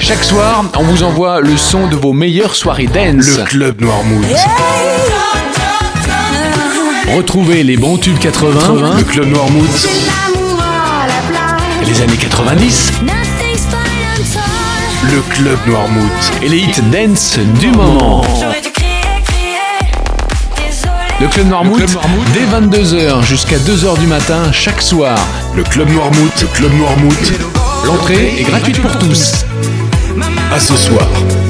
Chaque soir, on vous envoie le son de vos meilleures soirées dance. Le Club Noirmouth. Retrouvez les bons tubes 80, Le Club Noirmouth. les années 90 Le Club Noirmouth. et les hits dance du moment. Le Club Noirmouth, dès 22h jusqu'à 2h du matin chaque soir. Le Club Noirmouth. Le Club Noirmouth. L'entrée est gratuite pour tous. À ce soir.